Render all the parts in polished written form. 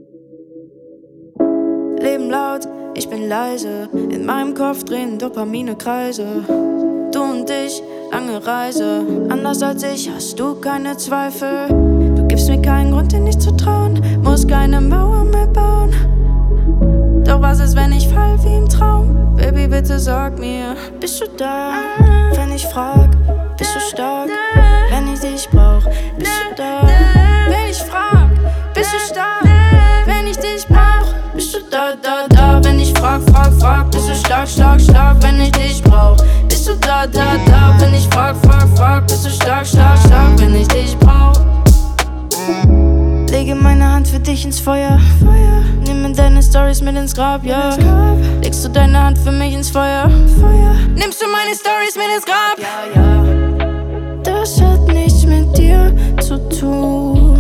Leben laut, ich bin leise. In meinem Kopf drehen Dopamine-Kreise. Du und ich, lange Reise. Anders als ich hast du keine Zweifel. Du gibst mir keinen Grund, dir nicht zu trauen. Muss keine Mauer mehr bauen. Doch was ist, wenn ich fall wie im Traum? Baby, bitte sag mir, bist du da? Wenn ich frag, bist du stark? Wenn ich dich brauch, bist du da? Wenn ich frag, bist du stark? Wenn ich dich brauch, bist du da, da, da? Wenn ich frag, bist du stark, stark, stark? Wenn ich dich brauch, bist du da, da, da? Wenn ich frag, bist du stark, stark, stark? Wenn ich dich brauch. Lege meine Hand für dich ins Feuer. Nimm deine Storys mit ins Grab, ja. Legst du deine Hand für mich ins Feuer. Nimmst du meine Storys mit ins Grab? Ja, ja. Das hat nichts mit dir zu tun.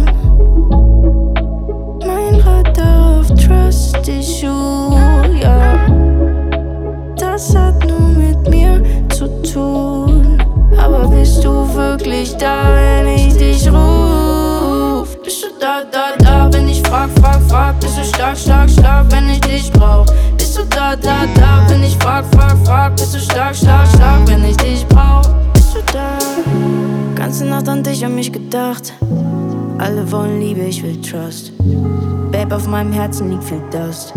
Mein Radar auf Trust Issue, ja. Das hat nur mit mir zu tun. Aber bist du wirklich da, wenn ich dich ruf? Bist du da, da, da, wenn ich frag, bist du stark, stark, stark, wenn ich dich brauch? Bist du da, da, da, wenn ich frag, bist du stark, stark, stark, wenn ich dich brauch? Bist du da? Ganze Nacht an dich und mich gedacht. Alle wollen Liebe, ich will Trust. Babe, auf meinem Herzen liegt viel Dust.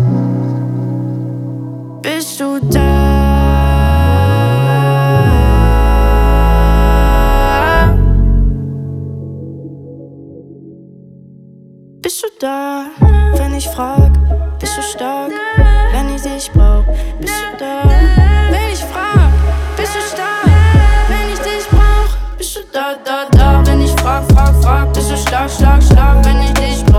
Bist du da? Bist du da, wenn ich frag, bist du stark? Wenn ich dich brauch, bist du da? Wenn ich frag, bist du stark? Wenn ich dich brauch, bist du da, da, da? Wenn ich frag, bist du stark, stark, stark? Wenn ich dich brauch.